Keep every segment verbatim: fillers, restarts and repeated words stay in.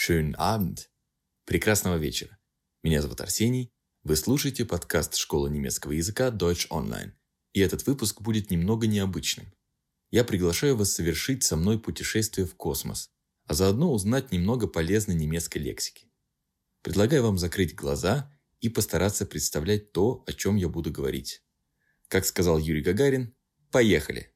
Schönen Abend. Прекрасного вечера. Меня зовут Арсений. Вы слушаете подкаст школы немецкого языка Deutsch Online. И этот выпуск будет немного необычным. Я приглашаю вас совершить со мной путешествие в космос, а заодно узнать немного полезной немецкой лексики. Предлагаю вам закрыть глаза и постараться представлять то, о чем я буду говорить. Как сказал Юрий Гагарин, поехали!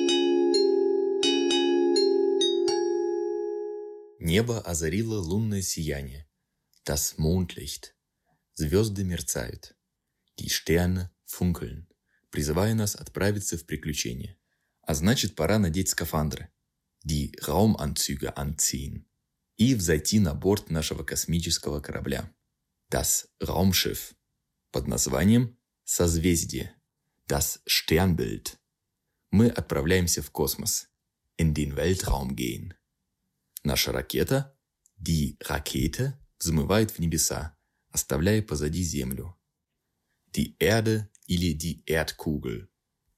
Небо озарило лунное сияние. Das Mondlicht. Звезды мерцают. Die Sterne funkeln, призывая нас отправиться в приключения. А значит, пора надеть скафандры. Die Raumanzüge anziehen. И взойти на борт нашего космического корабля. Das Raumschiff. Под названием «Созвездие». Das Sternbild. Мы отправляемся в космос. In den Weltraum gehen. Наша ракета, die Rakete, взмывает в небеса, оставляя позади Землю. Die Erde или die Erdkugel.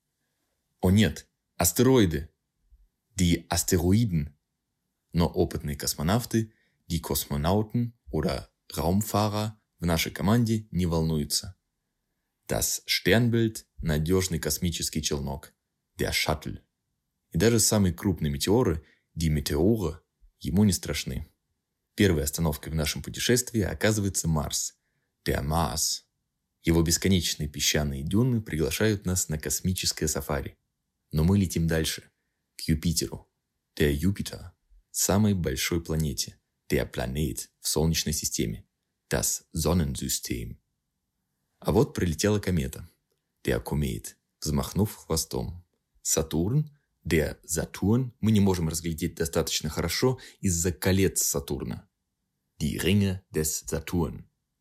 О нет, астероиды. Die Asteroiden. Но опытные космонавты, die Kosmonauten oder Raumfahrer в нашей команде не волнуются. Das Sternbild – надежный космический челнок. Der Shuttle. И даже самые крупные метеоры, die Meteore, ему не страшны. Первой остановкой в нашем путешествии оказывается Марс, der Mars. Его бесконечные песчаные дюны приглашают нас на космическое сафари. Но мы летим дальше, к Юпитеру, der Jupiter, самой большой планете, der Planet в Солнечной системе, das Sonnensystem. А вот прилетела комета, der Komet, взмахнув хвостом. Сатурн, der Saturn, мы не можем разглядеть достаточно хорошо из-за колец Сатурна. Die Ringe des Saturn.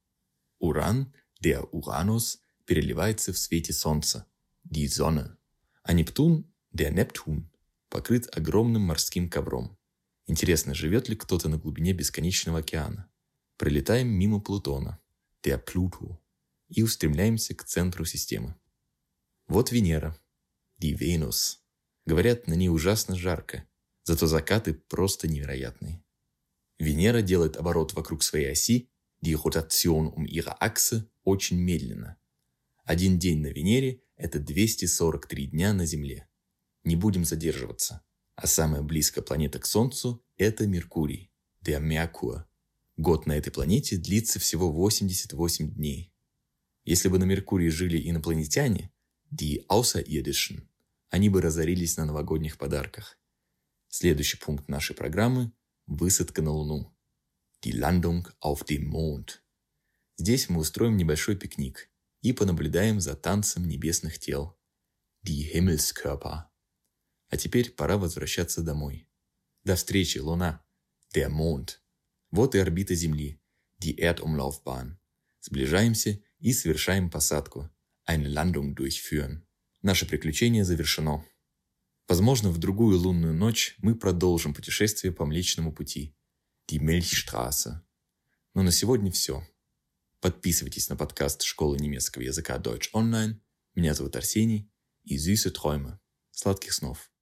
Уран, der Uranus, переливается в свете Солнца. Die Sonne. А Нептун, der Neptun, покрыт огромным морским ковром. Интересно, живет ли кто-то на глубине бесконечного океана? Пролетаем мимо Плутона, der Pluto, и устремляемся к центру системы. Вот Венера, die Venus. Говорят, на ней ужасно жарко, зато закаты просто невероятные. Венера делает оборот вокруг своей оси, die Rotation um ihre Achse, очень медленно. Один день на Венере – это двести сорок три дня на Земле. Не будем задерживаться. А самая близкая планета к Солнцу – это Меркурий, der Merkur. Год на этой планете длится всего восемьдесят восемь дней. Если бы на Меркурии жили инопланетяне, die Außerirdischen, они бы разорились на новогодних подарках. Следующий пункт нашей программы – высадка на Луну. Die Landung auf dem Mond. Здесь мы устроим небольшой пикник и понаблюдаем за танцем небесных тел. Die Himmelskörper. А теперь пора возвращаться домой. До встречи, Луна. Der Mond. Вот и орбита Земли. Die Erdumlaufbahn. Сближаемся и совершаем посадку. Eine Landung durchführen. Наше приключение завершено. Возможно, в другую лунную ночь мы продолжим путешествие по Млечному пути. Die Milchstraße. Но на сегодня все. Подписывайтесь на подкаст школы немецкого языка Deutsch Online. Меня зовут Арсений. И süße Träume. Сладких снов.